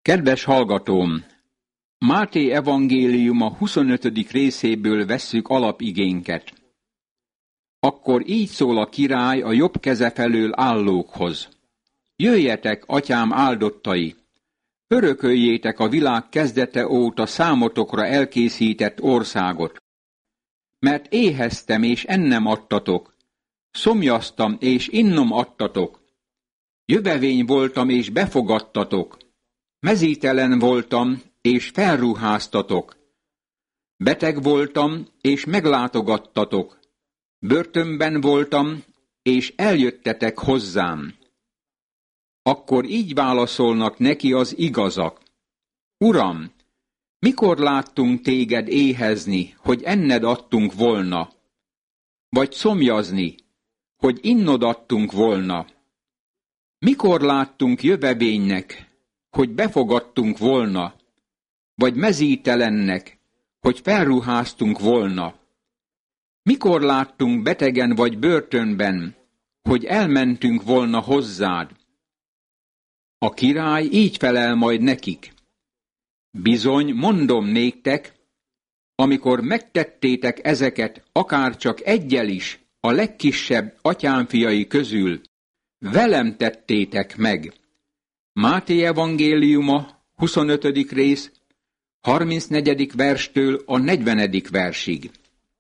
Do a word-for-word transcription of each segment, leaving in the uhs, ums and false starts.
Kedves hallgatóm! Máté evangéliuma huszonötödik részéből vesszük alapigénket. Akkor így szól a király a jobb keze felől állókhoz. Jöjjetek, atyám áldottai! Örököljétek a világ kezdete óta számotokra elkészített országot. Mert éheztem, és ennem adtatok, szomjaztam, és innom adtatok, jövevény voltam, és befogadtatok, mezítelen voltam, és felruháztatok, beteg voltam, és meglátogattatok, börtönben voltam, és eljöttetek hozzám. Akkor így válaszolnak neki az igazak. Uram, mikor láttunk téged éhezni, hogy enned adtunk volna? Vagy szomjazni, hogy innod adtunk volna? Mikor láttunk jövevénynek, hogy befogadtunk volna? Vagy mezítelennek, hogy felruháztunk volna? Mikor láttunk betegen vagy börtönben, hogy elmentünk volna hozzád? A király így felel majd nekik. Bizony, mondom néktek, amikor megtettétek ezeket akárcsak eggyel is, a legkisebb atyám fiai közül, velem tettétek meg. Máté evangéliuma, huszonötödik rész, harmincnegyedik verstől a negyvenedik versig.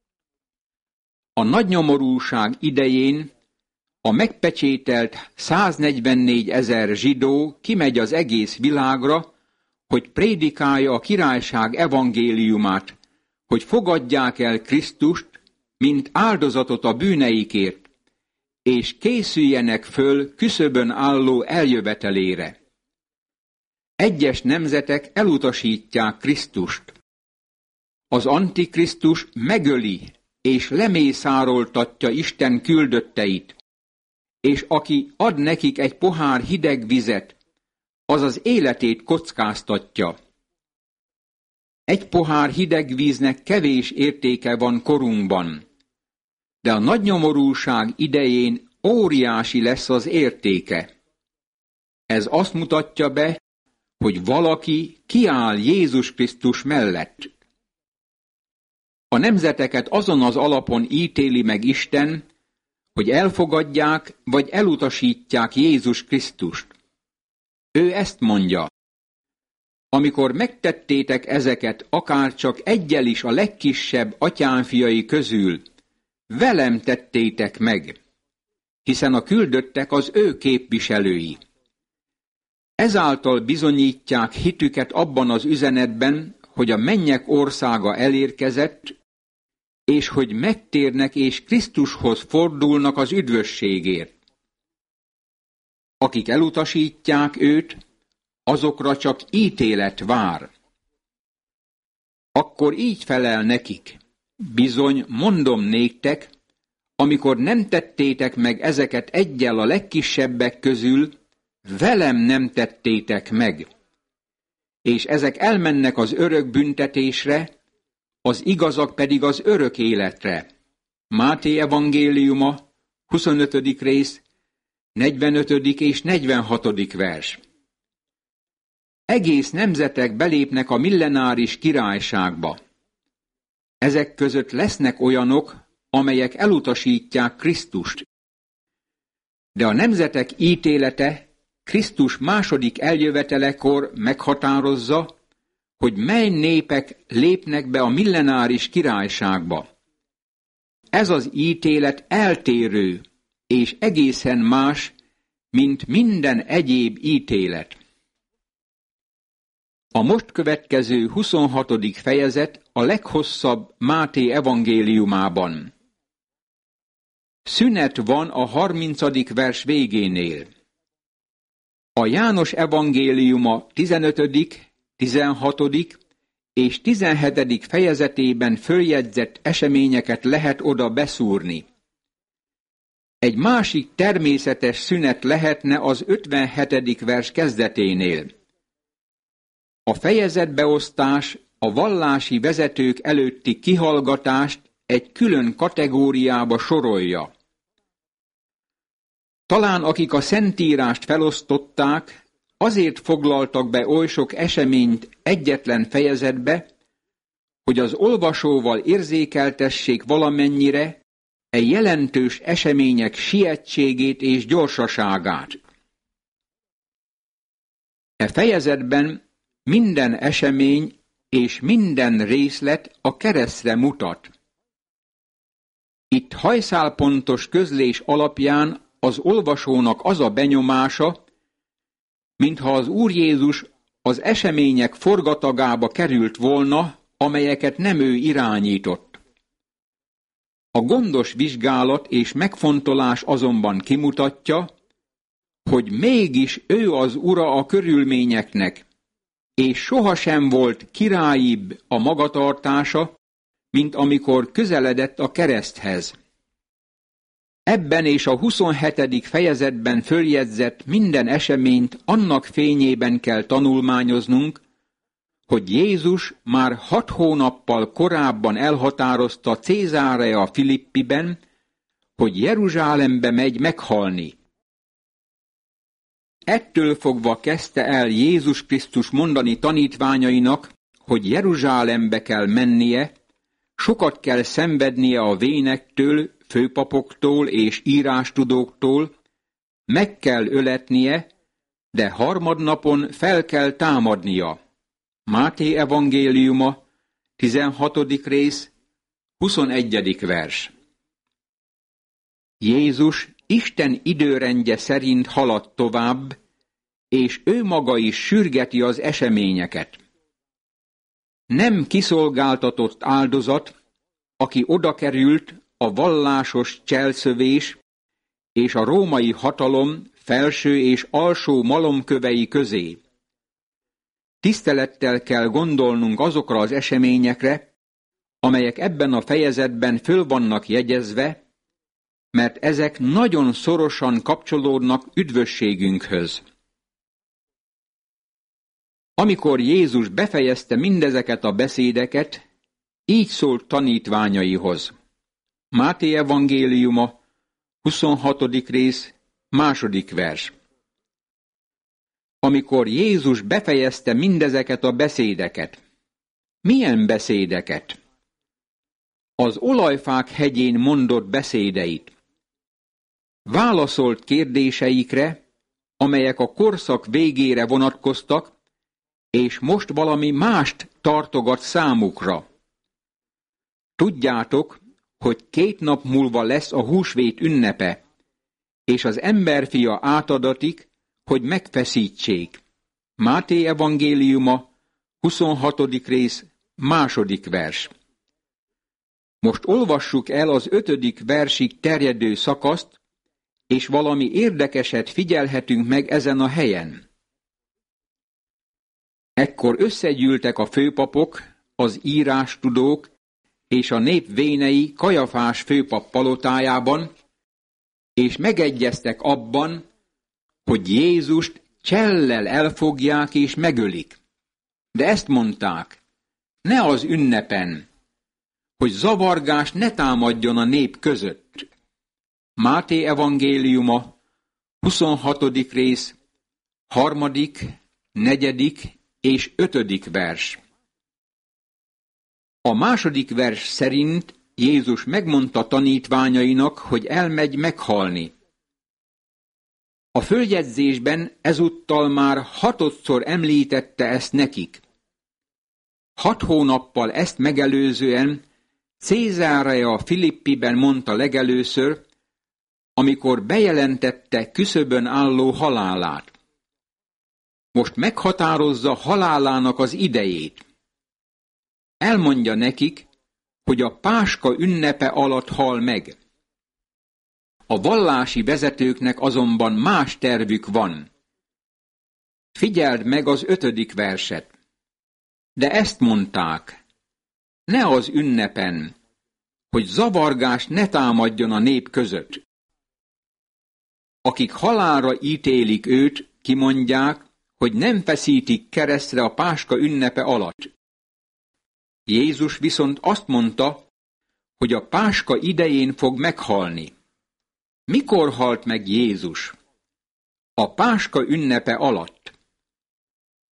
A nagynyomorúság idején a megpecsételt száznegyvennégy ezer zsidó kimegy az egész világra, hogy prédikálja a királyság evangéliumát, hogy fogadják el Krisztust, mint áldozatot a bűneikért, és készüljenek föl küszöbön álló eljövetelére. Egyes nemzetek elutasítják Krisztust. Az Antikrisztus megöli és lemészároltatja Isten küldötteit, és aki ad nekik egy pohár hideg vizet, az az életét kockáztatja. Egy pohár hideg víznek kevés értéke van korunkban, de a nagynyomorúság idején óriási lesz az értéke. Ez azt mutatja be, hogy valaki kiáll Jézus Krisztus mellett. A nemzeteket azon az alapon ítéli meg Isten, hogy elfogadják vagy elutasítják Jézus Krisztust. Ő ezt mondja: amikor megtettétek ezeket akárcsak eggyel is a legkisebb atyám fiai közül, velem tettétek meg, hiszen a küldöttek az ő képviselői. Ezáltal bizonyítják hitüket abban az üzenetben, hogy a mennyek országa elérkezett, és hogy megtérnek és Krisztushoz fordulnak az üdvösségért. Akik elutasítják őt, azokra csak ítélet vár. Akkor így felel nekik: bizony, mondom néktek, amikor nem tettétek meg ezeket eggyel a legkisebbek közül, velem nem tettétek meg. És ezek elmennek az örök büntetésre, az igazak pedig az örök életre. Máté evangéliuma, huszonötödik rész, negyvenötödik és negyvenhatodik vers. Egész nemzetek belépnek a millenáris királyságba. Ezek között lesznek olyanok, amelyek elutasítják Krisztust. De a nemzetek ítélete Krisztus második eljövetelekor meghatározza, hogy mely népek lépnek be a millenáris királyságba. Ez az ítélet eltérő és egészen más, mint minden egyéb ítélet. A most következő huszonhatodik fejezet a leghosszabb Máté evangéliumában. Szünet van a harmincadik vers végénél. A János evangéliuma tizenötödik, tizenhatodik és tizenhetedik fejezetében följegyzett eseményeket lehet oda beszúrni. Egy másik természetes szünet lehetne az ötvenhetedik vers kezdeténél. A fejezetbeosztás a vallási vezetők előtti kihallgatást egy külön kategóriába sorolja. Talán akik a Szentírást felosztották, azért foglaltak be oly sok eseményt egyetlen fejezetbe, hogy az olvasóval érzékeltessék valamennyire e jelentős események sietségét és gyorsaságát. E fejezetben minden esemény és minden részlet a keresztre mutat. Itt hajszálpontos közlés alapján az olvasónak az a benyomása, mintha az Úr Jézus az események forgatagába került volna, amelyeket nem ő irányított. A gondos vizsgálat és megfontolás azonban kimutatja, hogy mégis ő az ura a körülményeknek, és sohasem volt királyibb a magatartása, mint amikor közeledett a kereszthez. Ebben és a huszonhetedik fejezetben följegyzett minden eseményt annak fényében kell tanulmányoznunk, hogy Jézus már hat hónappal korábban elhatározta Cézárea Filippiben, hogy Jeruzsálembe megy meghalni. Ettől fogva kezdte el Jézus Krisztus mondani tanítványainak, hogy Jeruzsálembe kell mennie, sokat kell szenvednie a vénektől, főpapoktól és írástudóktól, meg kell öletnie, de harmadnapon fel kell támadnia. Máté evangéliuma, tizenhatodik rész, huszonegyedik vers. Jézus Isten időrendje szerint halad tovább, és ő maga is sürgeti az eseményeket. Nem kiszolgáltatott áldozat, aki odakerült a vallásos cselszövés és a római hatalom felső és alsó malomkövei közé. Tisztelettel kell gondolnunk azokra az eseményekre, amelyek ebben a fejezetben föl vannak jegyezve, mert ezek nagyon szorosan kapcsolódnak üdvösségünkhöz. Amikor Jézus befejezte mindezeket a beszédeket, így szólt tanítványaihoz. Máté evangéliuma, huszonhatodik rész, második vers. Amikor Jézus befejezte mindezeket a beszédeket. Milyen beszédeket? Az olajfák hegyén mondott beszédeit. Válaszolt kérdéseikre, amelyek a korszak végére vonatkoztak, és most valami mást tartogat számukra. Tudjátok, hogy két nap múlva lesz a húsvét ünnepe, és az emberfia átadatik, hogy megfeszítsék. Máté evangéliuma, huszonhatodik rész, második vers. Most olvassuk el az ötödik versig terjedő szakaszt, és valami érdekeset figyelhetünk meg ezen a helyen. Ekkor összegyűltek a főpapok, az írástudók és a nép vénei Kajafás főpap palotájában, és megegyeztek abban, hogy Jézust csellel elfogják és megölik. De ezt mondták, ne az ünnepen, hogy zavargás ne támadjon a nép között. Máté evangéliuma, huszonhatodik rész, harmadik, negyedik és ötödik vers. A második vers szerint Jézus megmondta tanítványainak, hogy elmegy meghalni. A följegyzésben ezúttal már hatodszor említette ezt nekik. Hat hónappal ezt megelőzően Cézárea Filippiben mondta legelőször, amikor bejelentette küszöbön álló halálát. Most meghatározza halálának az idejét. Elmondja nekik, hogy a Páska ünnepe alatt hal meg. A vallási vezetőknek azonban más tervük van. Figyeld meg az ötödik verset. De ezt mondták, ne az ünnepen, hogy zavargás ne támadjon a nép között. Akik halálra ítélik őt, kimondják, hogy nem feszítik keresztre a Páska ünnepe alatt. Jézus viszont azt mondta, hogy a Páska idején fog meghalni. Mikor halt meg Jézus? A Páska ünnepe alatt.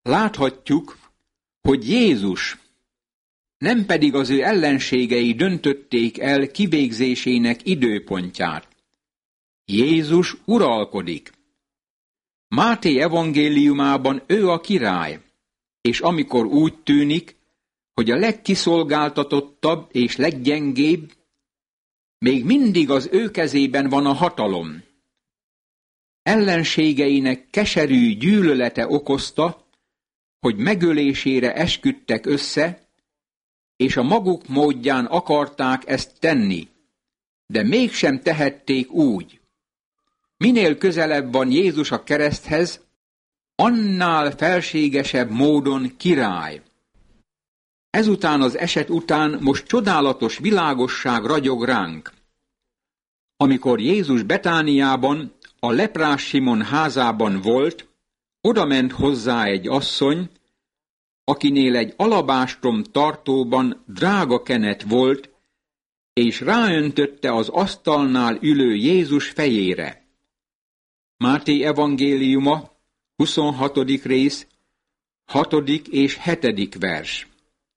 Láthatjuk, hogy Jézus, nem pedig az ő ellenségei döntötték el kivégzésének időpontját. Jézus uralkodik. Máté evangéliumában ő a király, és amikor úgy tűnik, hogy a legkiszolgáltatottabb és leggyengébb, még mindig az ő kezében van a hatalom. Ellenségeinek keserű gyűlölete okozta, hogy megölésére esküdtek össze, és a maguk módján akarták ezt tenni, de mégsem tehették úgy. Minél közelebb van Jézus a kereszthez, annál felségesebb módon király. Ezután az eset után most csodálatos világosság ragyog ránk. Amikor Jézus Betániában, a leprás Simon házában volt, odament hozzá egy asszony, akinél egy alabástrom tartóban drága kenet volt, és ráöntötte az asztalnál ülő Jézus fejére. Máté evangéliuma, huszonhatodik rész, hatodik és hetedik vers.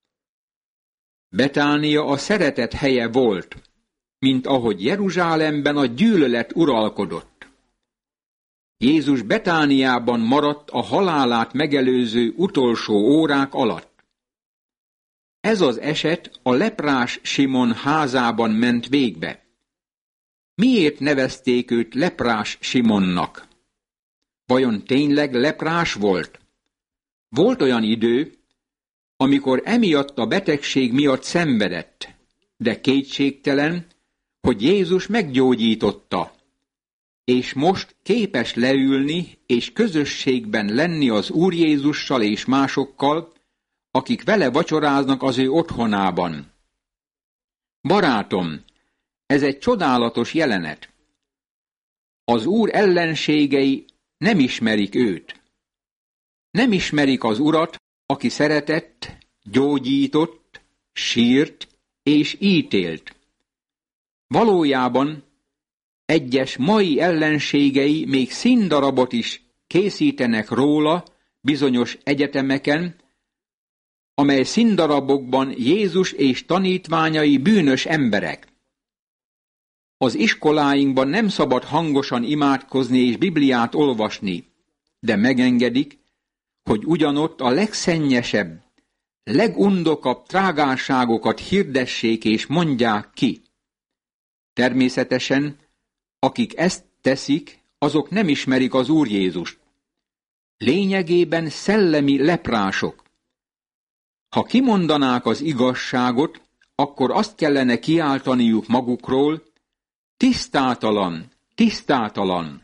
Betánia a szeretet helye volt, mint ahogy Jeruzsálemben a gyűlölet uralkodott. Jézus Betániában maradt a halálát megelőző utolsó órák alatt. Ez az eset a leprás Simon házában ment végbe. Miért nevezték őt leprás Simonnak? Vajon tényleg leprás volt? Volt olyan idő, amikor emiatt a betegség miatt szenvedett, de kétségtelen, hogy Jézus meggyógyította, és most képes leülni és közösségben lenni az Úr Jézussal és másokkal, akik vele vacsoráznak az ő otthonában. Barátom, ez egy csodálatos jelenet. Az Úr ellenségei nem ismerik őt. Nem ismerik az Urat, aki szeretett, gyógyított, sírt és ítélt. Valójában egyes mai ellenségei még színdarabot is készítenek róla bizonyos egyetemeken, amely színdarabokban Jézus és tanítványai bűnös emberek. Az iskoláinkban nem szabad hangosan imádkozni és Bibliát olvasni, de megengedik, hogy ugyanott a legszennyesebb, legundokabb trágárságokat hirdessék és mondják ki. Természetesen, akik ezt teszik, azok nem ismerik az Úr Jézust. Lényegében szellemi leprások. Ha kimondanák az igazságot, akkor azt kellene kiáltaniuk magukról, tisztátalan, tisztátalan.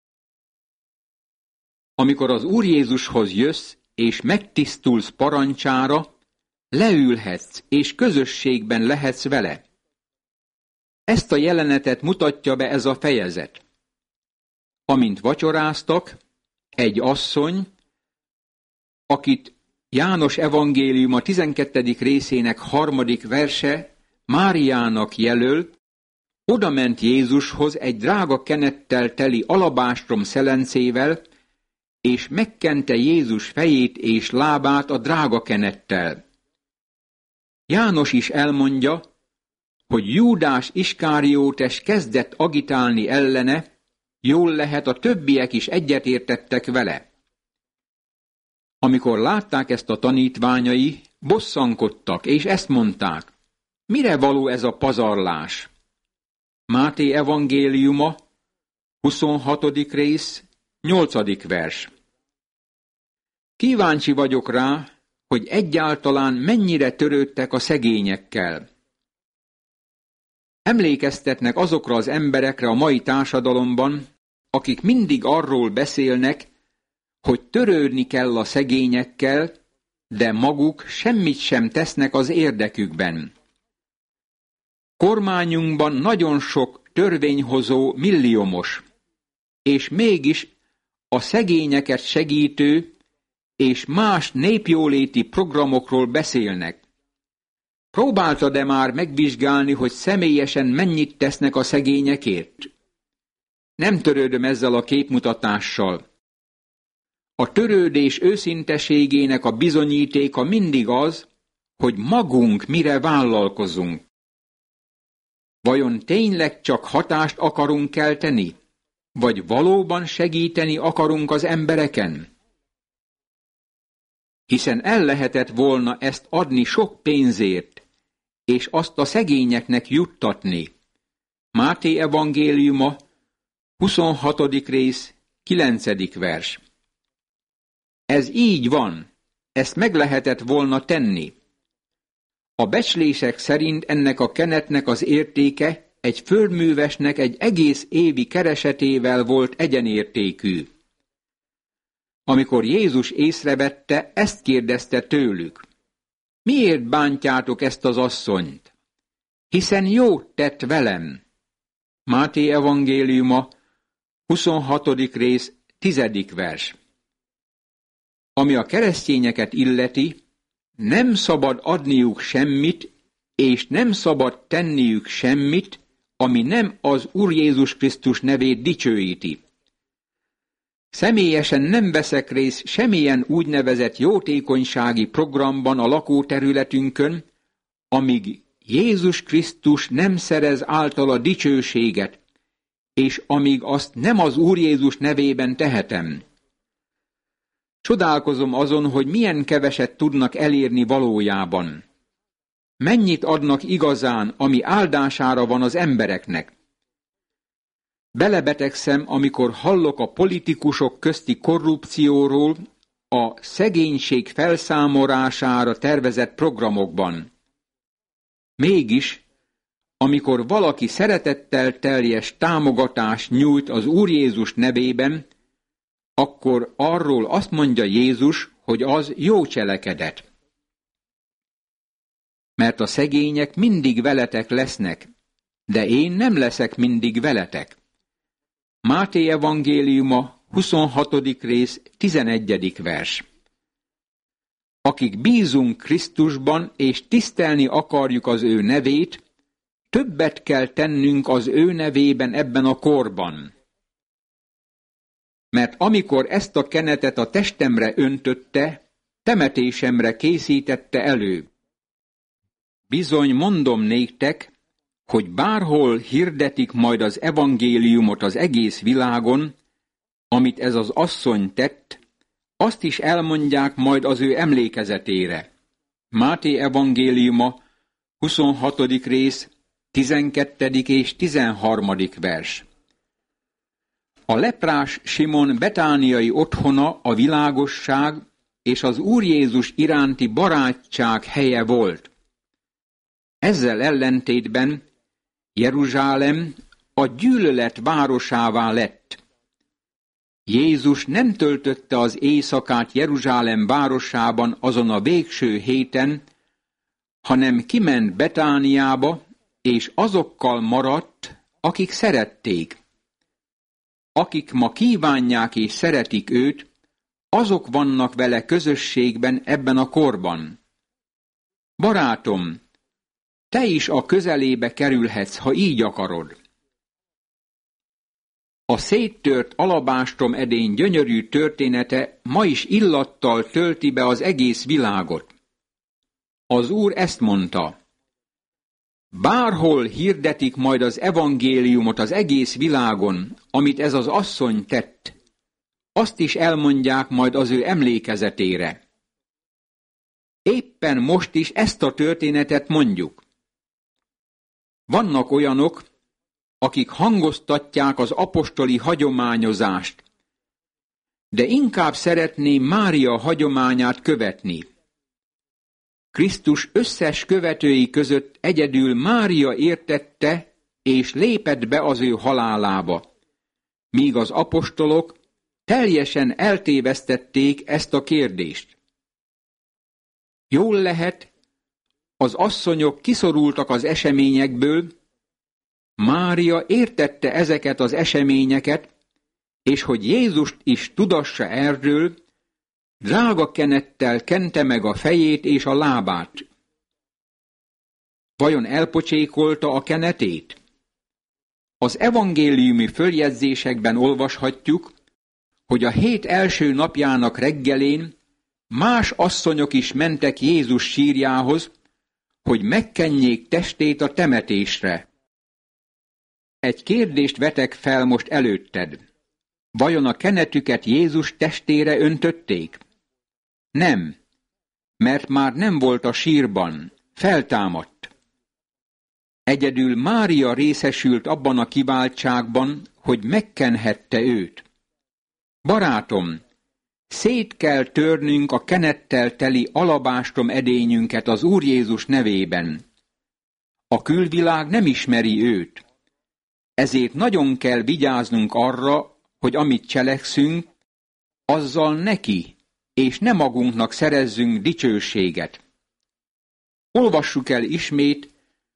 Amikor az Úr Jézushoz jössz, és megtisztulsz parancsára, leülhetsz, és közösségben lehetsz vele. Ezt a jelenetet mutatja be ez a fejezet. Amint vacsoráztak, egy asszony, akit János evangéliuma tizenkettedik részének harmadik verse Máriának jelöl, odament Jézushoz egy drága kenettel teli alabástrom szelencével, és megkente Jézus fejét és lábát a drága kenettel. János is elmondja, hogy Júdás Iskáriótes kezdett agitálni ellene, jól lehet a többiek is egyetértettek vele. Amikor látták ezt a tanítványai, bosszankodtak, és ezt mondták: mire való ez a pazarlás? Máté evangéliuma, huszonhatodik rész, nyolcadik vers. Kíváncsi vagyok rá, hogy egyáltalán mennyire törődtek a szegényekkel. Emlékeztetnek azokra az emberekre a mai társadalomban, akik mindig arról beszélnek, hogy törődni kell a szegényekkel, de maguk semmit sem tesznek az érdekükben. Kormányunkban nagyon sok törvényhozó milliómos, és mégis a szegényeket segítő és más népjóléti programokról beszélnek. Próbáltad-e már megvizsgálni, hogy személyesen mennyit tesznek a szegényekért? Nem törődöm ezzel a képmutatással. A törődés őszinteségének a bizonyítéka mindig az, hogy magunk mire vállalkozunk. Vajon tényleg csak hatást akarunk kelteni, vagy valóban segíteni akarunk az embereken? Hiszen el lehetett volna ezt adni sok pénzért, és azt a szegényeknek juttatni. Máté evangéliuma, huszonhatodik rész, kilencedik vers. Ez így van, ezt meg lehetett volna tenni. A becslések szerint ennek a kenetnek az értéke egy földművesnek egy egész évi keresetével volt egyenértékű. Amikor Jézus észrevette, ezt kérdezte tőlük. Miért bántjátok ezt az asszonyt? Hiszen jót tett velem. Máté evangéliuma, huszonhatodik rész, tizedik vers. Ami a keresztényeket illeti, nem szabad adniuk semmit, és nem szabad tenniük semmit, ami nem az Úr Jézus Krisztus nevét dicsőíti. Személyesen nem veszek részt semmilyen úgynevezett jótékonysági programban a lakóterületünkön, amíg Jézus Krisztus nem szerez általa dicsőséget, és amíg azt nem az Úr Jézus nevében tehetem. Csodálkozom azon, hogy milyen keveset tudnak elérni valójában. Mennyit adnak igazán, ami áldására van az embereknek. Belebetegszem, amikor hallok a politikusok közti korrupcióról, a szegénység felszámolására tervezett programokban. Mégis, amikor valaki szeretettel teljes támogatást nyújt az Úr Jézus nevében, akkor arról azt mondja Jézus, hogy az jó cselekedet. Mert a szegények mindig veletek lesznek, de én nem leszek mindig veletek. Máté evangéliuma, huszonhatodik rész, tizenegyedik vers. Akik bízunk Krisztusban és tisztelni akarjuk az ő nevét, többet kell tennünk az ő nevében ebben a korban. Mert amikor ezt a kenetet a testemre öntötte, temetésemre készítette elő. Bizony mondom néktek, hogy bárhol hirdetik majd az evangéliumot az egész világon, amit ez az asszony tett, azt is elmondják majd az ő emlékezetére. Máté evangéliuma, huszonhatodik rész, tizenkettedik és tizenharmadik vers. A leprás Simon betániai otthona a világosság és az Úr Jézus iránti barátság helye volt. Ezzel ellentétben Jeruzsálem a gyűlölet városává lett. Jézus nem töltötte az éjszakát Jeruzsálem városában azon a végső héten, hanem kiment Betániába, és azokkal maradt, akik szerették. Akik ma kívánják és szeretik őt, azok vannak vele közösségben ebben a korban. Barátom, te is a közelébe kerülhetsz, ha így akarod. A széttört alabástrom edény gyönyörű története ma is illattal tölti be az egész világot. Az Úr ezt mondta: bárhol hirdetik majd az evangéliumot az egész világon, amit ez az asszony tett, azt is elmondják majd az ő emlékezetére. Éppen most is ezt a történetet mondjuk. Vannak olyanok, akik hangoztatják az apostoli hagyományozást, de inkább szeretném Mária hagyományát követni. Krisztus összes követői között egyedül Mária értette és lépett be az ő halálába, míg az apostolok teljesen eltévesztették ezt a kérdést. Jól lehet, az asszonyok kiszorultak az eseményekből, Mária értette ezeket az eseményeket, és hogy Jézust is tudassa erről, drága kenettel kente meg a fejét és a lábát. Vajon elpocsékolta a kenetét? Az evangéliumi följegyzésekben olvashatjuk, hogy a hét első napjának reggelén más asszonyok is mentek Jézus sírjához, hogy megkenjék testét a temetésre. Egy kérdést vetek fel most előtted. Vajon a kenetüket Jézus testére öntötték? Nem, mert már nem volt a sírban, feltámadt. Egyedül Mária részesült abban a kiváltságban, hogy megkenhette őt. Barátom, szét kell törnünk a kenettel teli alabástrom edényünket az Úr Jézus nevében. A külvilág nem ismeri őt, ezért nagyon kell vigyáznunk arra, hogy amit cselekszünk, azzal neki és ne magunknak szerezzünk dicsőséget. Olvassuk el ismét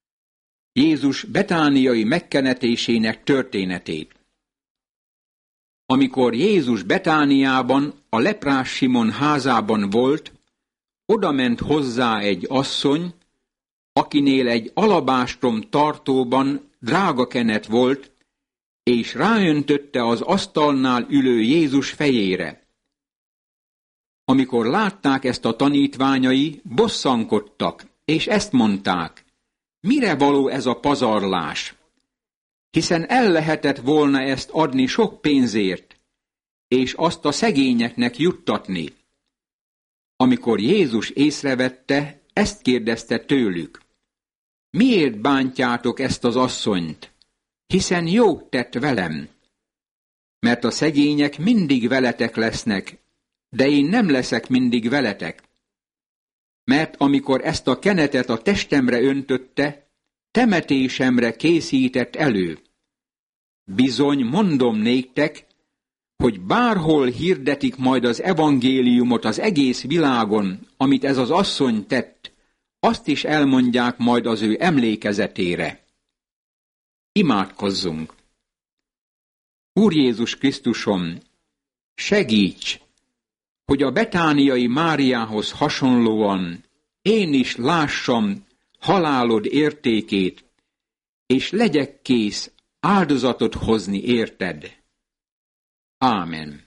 Jézus betániai megkenetésének történetét. Amikor Jézus Betániában, a leprás Simon házában volt, odament hozzá egy asszony, akinél egy alabástrom tartóban drága kenet volt, és ráöntötte az asztalnál ülő Jézus fejére. Amikor látták ezt a tanítványai, bosszankodtak, és ezt mondták: mire való ez a pazarlás? Hiszen el lehetett volna ezt adni sok pénzért, és azt a szegényeknek juttatni. Amikor Jézus észrevette, ezt kérdezte tőlük: miért bántjátok ezt az asszonyt? Hiszen jót tett velem. Mert a szegények mindig veletek lesznek, de én nem leszek mindig veletek. Mert amikor ezt a kenetet a testemre öntötte, temetésemre készített elő. Bizony, mondom néktek, hogy bárhol hirdetik majd az evangéliumot az egész világon, amit ez az asszony tett, azt is elmondják majd az ő emlékezetére. Imádkozzunk! Úr Jézus Krisztusom, segíts, hogy a betániai Máriához hasonlóan én is lássam halálod értékét, és legyek kész áldozatot hozni érted. Ámen.